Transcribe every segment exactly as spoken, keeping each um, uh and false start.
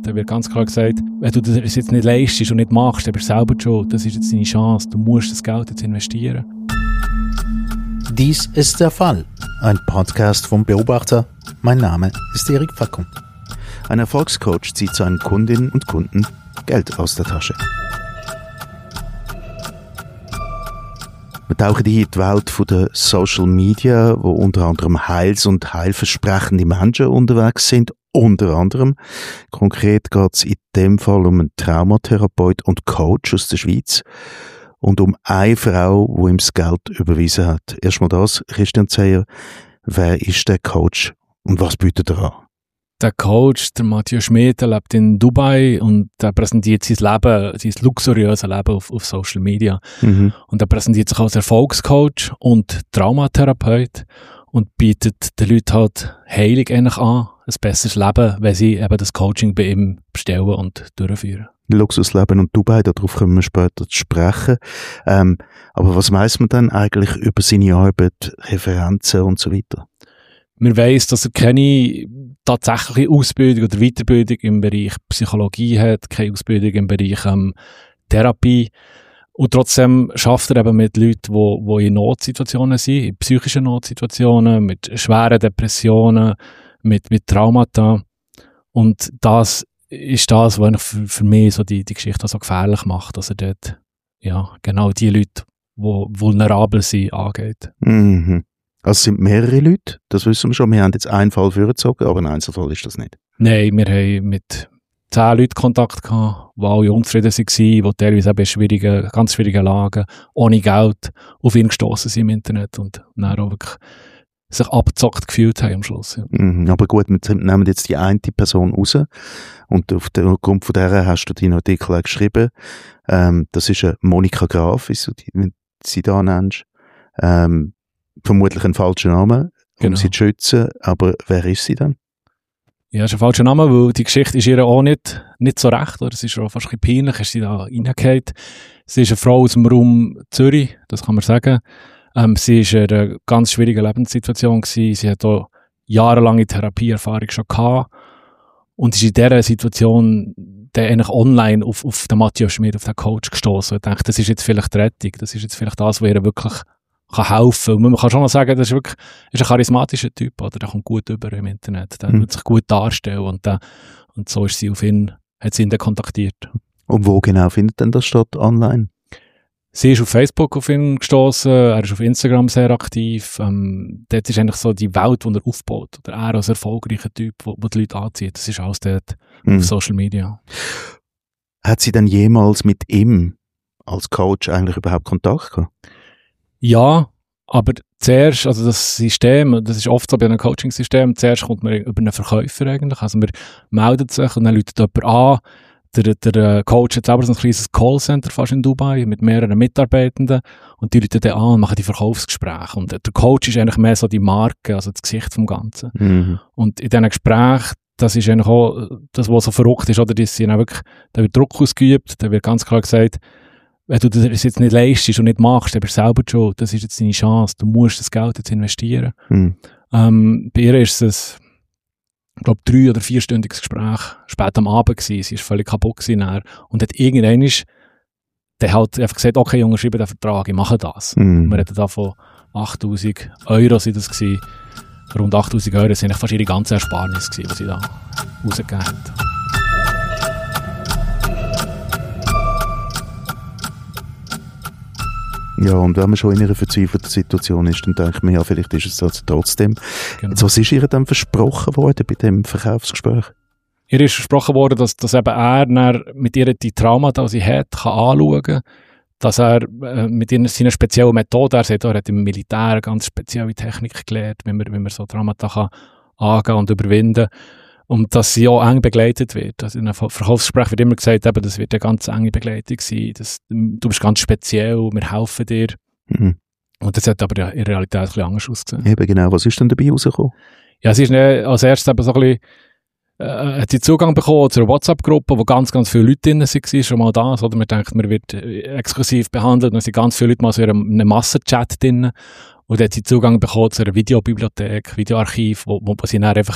Da wird ganz klar gesagt, wenn du das jetzt nicht leistest und nicht machst, dann bist du selber schuld. Das ist jetzt deine Chance. Du musst das Geld jetzt investieren. Dies ist der Fall. Ein Podcast vom Beobachter. Mein Name ist Erik Fackung. Ein Erfolgscoach zieht seinen Kundinnen und Kunden Geld aus der Tasche. Wir tauchen in die Welt der Social Media, wo unter anderem heils- und heilversprechende Menschen unterwegs sind. Unter anderem. Konkret geht es in dem Fall um einen Traumatherapeut und Coach aus der Schweiz und um eine Frau, die ihm das Geld überwiesen hat. Erstmal das, Christian Zeyer, wer ist der Coach und was bietet er an? Der Coach, der Matthias Schmidt, der lebt in Dubai und der präsentiert sein Leben, sein luxuriöses Leben auf, auf Social Media. Mhm. Und er präsentiert sich als Erfolgscoach und Traumatherapeut und bietet den Leuten halt Heilung eigentlich an, ein besseres Leben, wenn sie eben das Coaching bei ihm bestellen und durchführen. Luxusleben und Dubai, darauf können wir später sprechen. Ähm, aber was weiss man dann eigentlich über seine Arbeit, Referenzen und so weiter? Man weiss, dass er keine tatsächliche Ausbildung oder Weiterbildung im Bereich Psychologie hat, keine Ausbildung im Bereich ähm, Therapie. Und trotzdem schafft er eben mit Leuten, die, die in Notsituationen sind, in psychischen Notsituationen, mit schweren Depressionen, mit, mit Traumata. Und das ist das, was für, für mich so die, die Geschichte so gefährlich macht, dass er dort ja, genau die Leute, die vulnerabel sind, angeht. Mhm. Also es sind mehrere Leute, das wissen wir schon. Wir haben jetzt einen Fall vorgezogen, aber ein Einzelfall ist das nicht. Nein, wir haben mit zehn Leuten Kontakt gehabt, die alle unzufrieden waren, die teilweise eben in schwierigen, ganz schwierigen Lagen, ohne Geld, auf ihn gestossen sind im Internet und dann auch wirklich sich abgezockt gefühlt haben am Schluss. Ja. Mhm, aber gut, wir nehmen jetzt die eine Person raus und aufgrund von der hast du deinen Artikel geschrieben. Ähm, das ist eine Monika Graf, wie du sie da nennst. Ähm, vermutlich ein falscher Name, um genau. sie zu schützen, aber wer ist sie dann? Ja, das ist ein falscher Name, weil die Geschichte ist ihr auch nicht, nicht so recht, oder? Es ist auch fast ein bisschen peinlich, ist sie da reingefallen. Sie ist eine Frau aus dem Raum Zürich, das kann man sagen. Ähm, sie ist in einer ganz schwierigen Lebenssituation gewesen. Sie hat auch jahrelange Therapieerfahrung schon gehabt und ist in dieser Situation dann eigentlich online auf, auf den Matthias Schmidt, auf den Coach gestoßen. Ich denke, das ist jetzt vielleicht die Rettung, das ist jetzt vielleicht das, was ihr wirklich kann helfen. Und man kann schon mal sagen, das ist wirklich ist ein charismatischer Typ, oder? Der kommt gut über im Internet, der mhm. wird sich gut darstellen und, der, und so ist sie auf ihn, hat sie ihn dann kontaktiert. Und wo genau findet denn das statt online? Sie ist auf Facebook auf ihn gestoßen, er ist auf Instagram sehr aktiv. Ähm, dort ist eigentlich so die Welt, die er aufbaut. Oder er als erfolgreicher Typ, der die Leute anzieht. Das ist alles dort mhm. auf Social Media. Hat sie denn jemals mit ihm als Coach eigentlich überhaupt Kontakt gehabt? Ja, aber zuerst, also das System, das ist oft so bei einem Coaching-System, zuerst kommt man über einen Verkäufer eigentlich, also man meldet sich und dann läutet jemand an, der, der Coach hat selber so ein kleines Callcenter fast in Dubai mit mehreren Mitarbeitenden und die läuten dann an und machen die Verkaufsgespräche und der Coach ist eigentlich mehr so die Marke, also das Gesicht vom Ganzen. Mhm. Und in diesen Gesprächen, das ist eigentlich auch das, was so verrückt ist, oder, das sind auch wirklich, da wird Druck ausgeübt, da wird ganz klar gesagt, wenn du das jetzt nicht leistest und nicht machst, dann bist du selber schuld. Das ist jetzt deine Chance. Du musst das Geld jetzt investieren. Mhm. Ähm, bei ihr ist es, ich glaube, drei- oder vierstündiges Gespräch spät am Abend gewesen. Sie war völlig kaputt gewesen dann. Und hat irgendwann ist, der hat einfach gesagt, okay, Junge, schreibe den Vertrag, ich mache das. Mhm. Wir reden da von achttausend Euro sind das gewesen. Rund achttausend Euro sind fast ihre ganze Ersparnis gewesen, die sie da rausgegeben hat. Ja, und wenn man schon in einer verzweifelten Situation ist, dann denkt man, ja, vielleicht ist es das trotzdem. Genau. Jetzt, was ist ihr dann versprochen worden bei dem Verkaufsgespräch? Ihr ist versprochen worden, dass, dass eben er mit ihr die Traumata, die sie hat, kann anschauen kann, dass er äh, mit ihnen seine speziellen Methode, er sagt, er hat im Militär eine ganz spezielle Technik gelernt, wie man, wie man so Traumata kann angehen und überwinden. Und dass sie auch eng begleitet wird. Also in einem Verkaufsgespräch wird immer gesagt, eben, das wird eine ganz enge Begleitung sein. Das, du bist ganz speziell, wir helfen dir. Mhm. Und das hat aber in Realität ein bisschen anders ausgesehen. Eben genau, was ist denn dabei rausgekommen? Ja, sie ist als erstes eben so ein bisschen, äh, hat sie Zugang bekommen zu einer WhatsApp-Gruppe, wo ganz, ganz viele Leute drin waren, schon mal das. Oder man denkt, man wird exklusiv behandelt, und es sind ganz viele Leute mal so in einem Massenchat drin. Und dann hat sie Zugang bekommen zu einer Videobibliothek, Videoarchiv, wo, wo sie dann einfach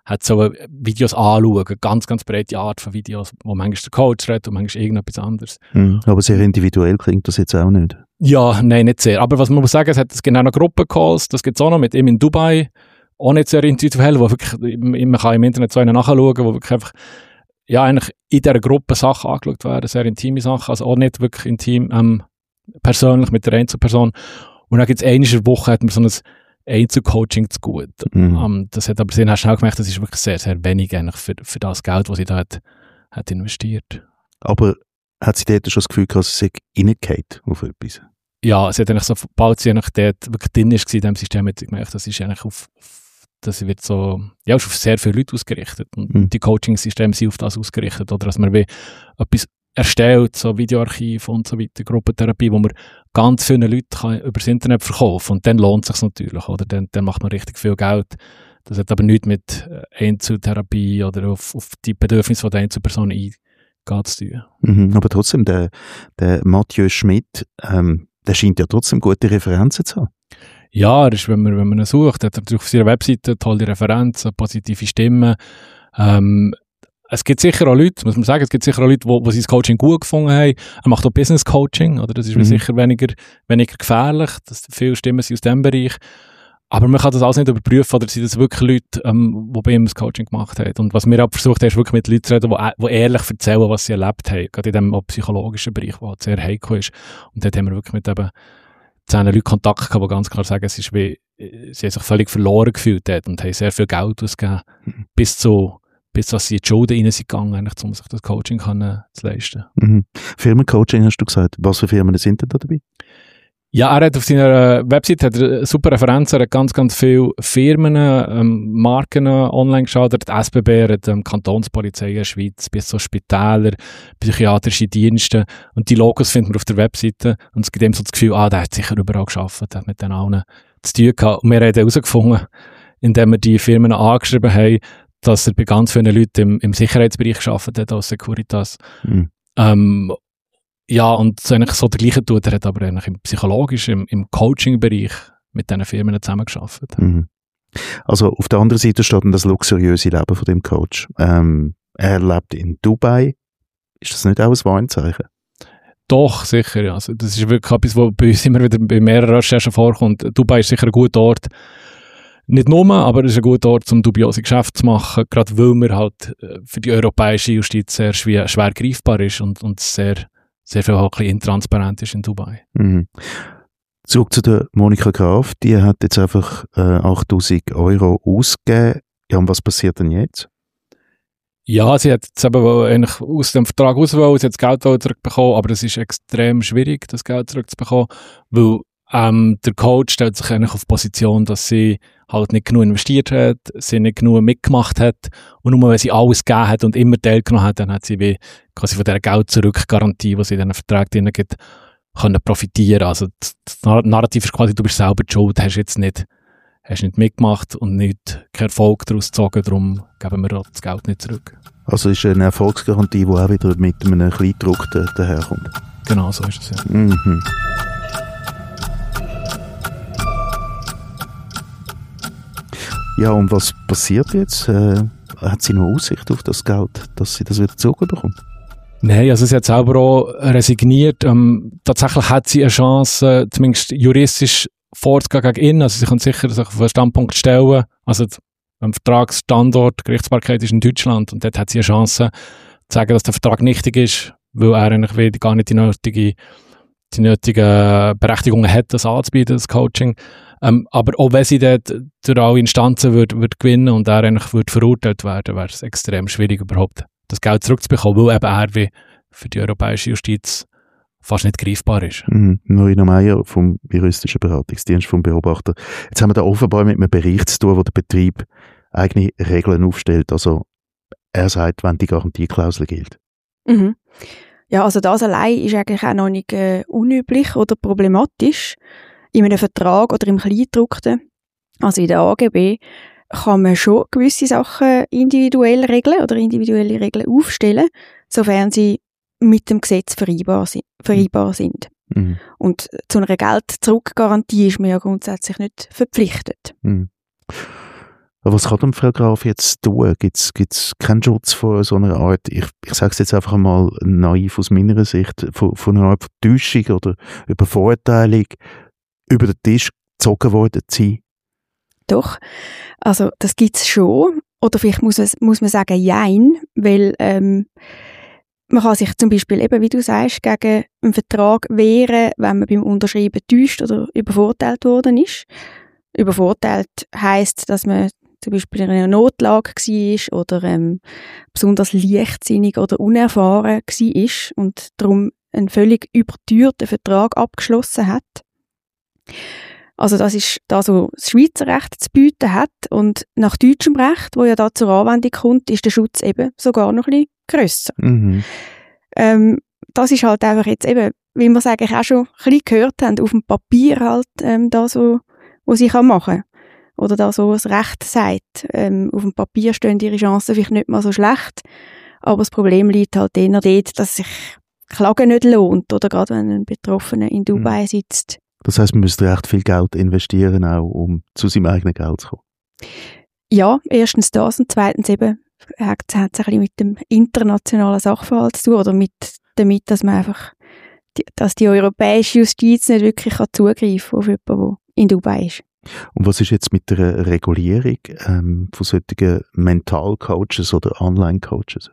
hat so Videos anschauen, ganz, ganz breite Art von Videos, wo manchmal der Coach redet und manchmal irgendetwas anderes. Mhm. Aber sehr individuell klingt das jetzt auch nicht. Ja, nein, nicht sehr. Aber was man muss sagen, es hat genau noch Gruppencalls, das gibt es auch noch mit ihm in Dubai, auch nicht sehr individuell, wo wirklich, man kann im Internet so einen nachschauen, wo wirklich einfach, ja, eigentlich in dieser Gruppe Sachen angeschaut werden, sehr intime Sachen, also auch nicht wirklich intim, ähm, persönlich mit der Einzelperson. Und dann gibt es einmal in der Woche, hat man so ein Einzelcoaching zu gut. Mhm. Um, das hat aber sehr schnell gemerkt, das ist wirklich sehr, sehr wenig eigentlich für, für das Geld, das sie da hat, hat investiert. Aber hat sie dort schon das Gefühl gehabt, dass sie reingeht auf etwas? Ja, sie hat eigentlich so, sobald sie eigentlich dort wirklich drin war in diesem System, hat sie gemerkt, das ist eigentlich auf, das wird so, ja, ist auf sehr viele Leute ausgerichtet. Und mhm. die Coaching-Systeme sind auf das ausgerichtet. Oder dass man wie etwas erstellt, so Videoarchiv und so weiter, Gruppentherapie, wo man ganz viele Leute kann über das Internet verkaufen. Und dann lohnt es sich natürlich, oder? Dann, dann macht man richtig viel Geld. Das hat aber nichts mit Einzeltherapie oder auf, auf die Bedürfnisse von der Einzelperson eingeht zu tun. Mhm, aber trotzdem, der, der Mathieu Schmidt, ähm, der scheint ja trotzdem gute Referenzen zu haben. Ja, er ist, wenn man, wenn man ihn sucht, hat er natürlich auf seiner Webseite tolle Referenzen, positive Stimmen. Ähm, es gibt sicher auch Leute, muss man sagen, es gibt sicher auch Leute, die sein Coaching gut gefunden haben. Er macht auch Business Coaching, oder? Das ist mhm. sicher weniger, weniger gefährlich. Das, viele Stimmen sind aus diesem Bereich. Aber man kann das alles nicht überprüfen, oder sind das wirklich Leute, ähm, die bei ihm das Coaching gemacht haben. Und was wir auch versucht haben, ist wirklich mit Leuten zu reden, die, die ehrlich erzählen, was sie erlebt haben. Gerade in dem psychologischen Bereich, der halt sehr heikel ist. Und dort haben wir wirklich mit eben zehn Leuten Kontakt gehabt, die ganz klar sagen, es ist wie, sie haben sich völlig verloren gefühlt dort und haben sehr viel Geld ausgegeben, mhm. bis zu, bis dass sie in die Schulden rein sind gegangen, eigentlich, um sich das Coaching kann, äh, zu leisten. Mhm. Firmencoaching hast du gesagt. Was für Firmen sind denn da dabei? Ja, er hat auf seiner Website hat er super Referenzen, er hat ganz, ganz viele Firmen, ähm, Marken online geschaut, er hat die S B B, er hat ähm, Kantonspolizei in der Schweiz, bis so Spitäler, psychiatrische Dienste und die Logos findet man auf der Webseite und es gibt ihm so das Gefühl, ah, der hat sicher überall gearbeitet, hat mit den allen zu tun gehabt. Und wir haben herausgefunden, indem wir die Firmen angeschrieben haben, dass er bei ganz vielen Leuten im, im Sicherheitsbereich gearbeitet hat, als Securitas. Mhm. Ähm, Ja, und so eigentlich so der gleiche tut, er hat aber eigentlich im psychologischen, im, im Coaching-Bereich mit diesen Firmen zusammengearbeitet. Mhm. Also auf der anderen Seite steht dann das luxuriöse Leben von dem Coach. Ähm, er lebt in Dubai. Ist das nicht auch ein Warnzeichen? Doch, sicher. Ja. Also das ist wirklich etwas, was bei uns immer wieder bei mehreren Recherchen vorkommt. Dubai ist sicher ein guter Ort. Nicht nur, aber es ist ein guter Ort, um dubiose Geschäfte zu machen, gerade weil man halt für die europäische Justiz sehr schwer, schwer greifbar ist und, und sehr sehr viel auch ein bisschen intransparent ist in Dubai. Mhm. Zurück zu der Monika Graf, die hat jetzt einfach äh, achttausend Euro ausgegeben. Ja, und was passiert denn jetzt? Ja, sie hat jetzt eben eigentlich aus dem Vertrag ausgewählt, sie hat das Geld zurückbekommen, aber es ist extrem schwierig, das Geld zurückzubekommen, weil ähm, der Coach stellt sich eigentlich auf die Position, dass sie halt nicht genug investiert hat, sie nicht genug mitgemacht hat und nur wenn sie alles gegeben hat und immer teilgenommen hat, dann hat sie wie quasi von dieser Geld-Zurück-Garantie, die sie in diesen Vertrag drin gibt, können profitieren. Also das Narrativ ist quasi, du bist selber die Schuld, hast jetzt nicht, hast nicht mitgemacht und nicht keinen Erfolg daraus gezogen, darum geben wir das Geld nicht zurück. Also ist eine Erfolgsgarantie, die auch wieder mit einem Kleindruck daherkommt? Genau, so ist es, ja. Mhm. Ja, und was passiert jetzt? Äh, hat sie noch Aussicht auf das Geld, dass sie das wieder zurückbekommt? Nein, also sie hat selber auch resigniert. Ähm, tatsächlich hat sie eine Chance, äh, zumindest juristisch vorzugehen gegen ihn. Also sie kann sicher sich auf einen Standpunkt stellen. Also ein Vertragsstandort, Gerichtsbarkeit ist in Deutschland und dort hat sie eine Chance zu sagen, dass der Vertrag nichtig ist, weil er eigentlich gar nicht die nötige die nötigen Berechtigungen hat, das anzubieten, das Coaching. Ähm, aber auch wenn sie dort durch alle Instanzen wird, wird gewinnen und er eigentlich wird verurteilt werden, wäre es extrem schwierig, überhaupt das Geld zurückzubekommen, weil eben er wie für die europäische Justiz fast nicht greifbar ist. Mhm. Norina Meier vom juristischen Beratungsdienst vom Beobachter. Jetzt haben wir da offenbar mit einem Bereich zu tun, wo der Betrieb eigene Regeln aufstellt. Also er sagt, wenn die Garantieklausel gilt. Mhm. Ja, also das allein ist eigentlich auch noch nicht äh, unüblich oder problematisch. In einem Vertrag oder im Kleingedruckten, also in der A G B, kann man schon gewisse Sachen individuell regeln oder individuelle Regeln aufstellen, sofern sie mit dem Gesetz vereinbar sind. Vereinbar sind. Mhm. Und zu einer Geld-Zurück-Garantie ist man ja grundsätzlich nicht verpflichtet. Mhm. Aber was kann denn Frau Graf jetzt tun? Gibt es keinen Schutz vor so einer Art, ich, ich sage es jetzt einfach mal naiv aus meiner Sicht, von, von einer Art von Täuschung oder Übervorteilung über den Tisch gezogen worden zu sein? Doch, also das gibt es schon. Oder vielleicht muss, es, muss man sagen, jein, weil ähm, man kann sich zum Beispiel eben, wie du sagst, gegen einen Vertrag wehren, wenn man beim Unterschreiben täuscht oder übervorteilt worden ist. Übervorteilt heisst, dass man zum Beispiel in einer Notlage war oder ähm, besonders leichtsinnig oder unerfahren war und darum einen völlig überteuerten Vertrag abgeschlossen hat. Also das ist das, was das Schweizer Recht zu bieten hat. Und nach deutschem Recht, wo ja da zur Anwendung kommt, ist der Schutz eben sogar noch ein bisschen grösser. Mhm. Ähm, das ist halt einfach jetzt eben, wie wir es eigentlich auch schon ein bisschen gehört haben, auf dem Papier halt ähm, das, was, was ich machen kann. Oder das, was das Recht sagt. Ähm, auf dem Papier stehen ihre Chancen vielleicht nicht mal so schlecht, aber das Problem liegt halt eher dort, dass sich Klagen nicht lohnt, oder gerade wenn ein Betroffener in Dubai mhm. sitzt. Das heisst, man müsste recht viel Geld investieren, auch um zu seinem eigenen Geld zu kommen. Ja, erstens das und zweitens eben hat es ein bisschen mit dem internationalen Sachverhalt zu tun oder mit, damit, dass man einfach, die, dass die europäische Justiz nicht wirklich kann zugreifen auf jemanden, der in Dubai ist. Und was ist jetzt mit der Regulierung ähm, von solchen Mentalcoaches oder Online-Coaches?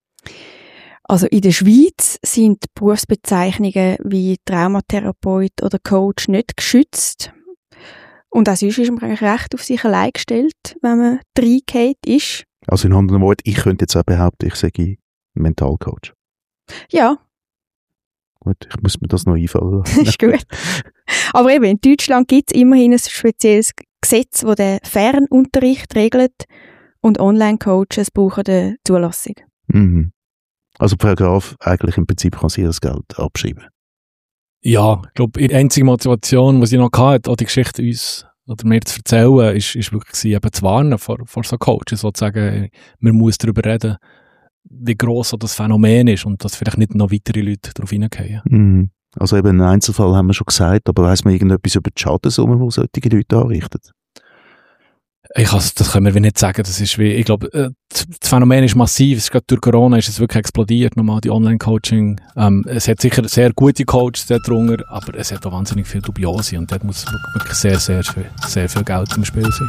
Also in der Schweiz sind Berufsbezeichnungen wie Traumatherapeut oder Coach nicht geschützt. Und auch sonst ist man eigentlich recht auf sich allein gestellt, wenn man reingeht ist. Also in anderen Worten, ich könnte jetzt auch behaupten, ich sage Mentalcoach. Ja. Gut, ich muss mir das noch einfallen lassen. Ist gut. Aber eben, in Deutschland gibt es immerhin ein spezielles Gesetz, das den Fernunterricht regelt und Online-Coaches brauchen eine Zulassung. Mhm. Also Frau Graf, eigentlich im Prinzip kann sie das Geld abschreiben. Ja, ich glaube, die einzige Motivation, die sie noch hatte, auch die Geschichte uns oder mir zu erzählen, ist, ist wirklich eben zu warnen vor, vor so Coaches, sozusagen, man muss darüber reden, wie gross so das Phänomen ist und dass vielleicht nicht noch weitere Leute darauf hineingehen. Mhm. Also eben einen Einzelfall haben wir schon gesagt, aber weiss man irgendetwas über die Schadenssumme, die solche Leute anrichten? Ich kann, das können wir nicht sagen. Das ist wie, ich glaube, das Phänomen ist massiv. Es ist gerade durch Corona ist es wirklich explodiert, nochmal die Online-Coaching. Ähm, es hat sicher sehr gute Coaches darunter, aber es hat auch wahnsinnig viel Dubiose und dort muss wirklich sehr, sehr, sehr, sehr viel Geld im Spiel sein.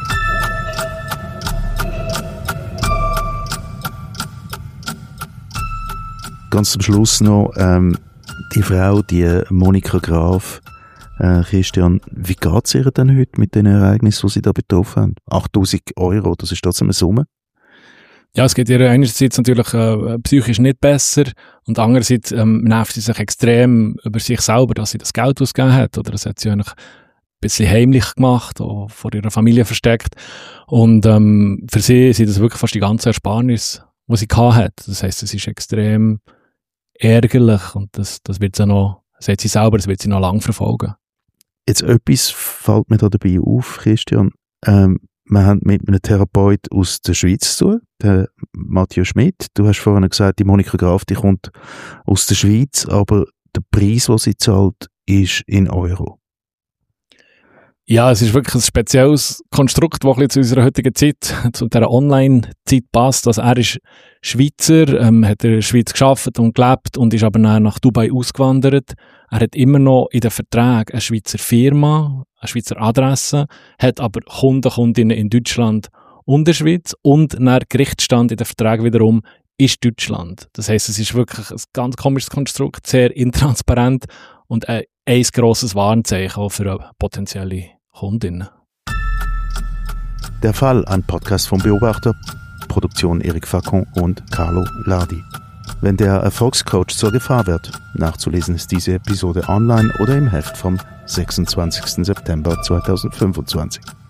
Ganz zum Schluss noch, ähm, die Frau, die Monika Graf, Äh, Christian, wie geht es ihr denn heute mit den Ereignissen, die sie da betroffen haben? achttausend Euro, das ist trotzdem eine Summe. Ja, es geht ihr einerseits natürlich äh, psychisch nicht besser und andererseits ähm, nervt sie sich extrem über sich selber, dass sie das Geld ausgegeben hat. Oder das hat sie eigentlich ein bisschen heimlich gemacht, auch vor ihrer Familie versteckt. Und ähm, für sie sind das wirklich fast die ganze Ersparnis, die sie gehabt hat. Das heisst, es ist extrem ärgerlich und das, das wird sie noch, sagt sie selber, das wird sie noch lange verfolgen. Jetzt etwas fällt mir da dabei auf, Christian. Ähm, wir haben mit einem Therapeut aus der Schweiz zu tun, der Matthieu Schmidt. Du hast vorhin gesagt, die Monika Graf, die kommt aus der Schweiz, aber der Preis, den sie zahlt, ist in Euro. Ja, es ist wirklich ein spezielles Konstrukt, das ein bisschen zu unserer heutigen Zeit, zu dieser Online-Zeit passt. Also er ist Schweizer, ähm, hat in der Schweiz gearbeitet und gelebt und ist aber dann nach Dubai ausgewandert. Er hat immer noch in den Verträgen eine Schweizer Firma, eine Schweizer Adresse, hat aber Kunden, Kundinnen in Deutschland und der Schweiz und der Gerichtsstand in den Verträgen wiederum ist Deutschland. Das heisst, es ist wirklich ein ganz komisches Konstrukt, sehr intransparent und ein, ein grosses Warnzeichen auch für potenzielle Kundinnen. Der Fall, ein Podcast vom Beobachter, Produktion Eric Facon und Carlo Lardi. Wenn der Erfolgscoach zur Gefahr wird, nachzulesen ist diese Episode online oder im Heft vom sechsundzwanzigsten September zweitausendfünfundzwanzig.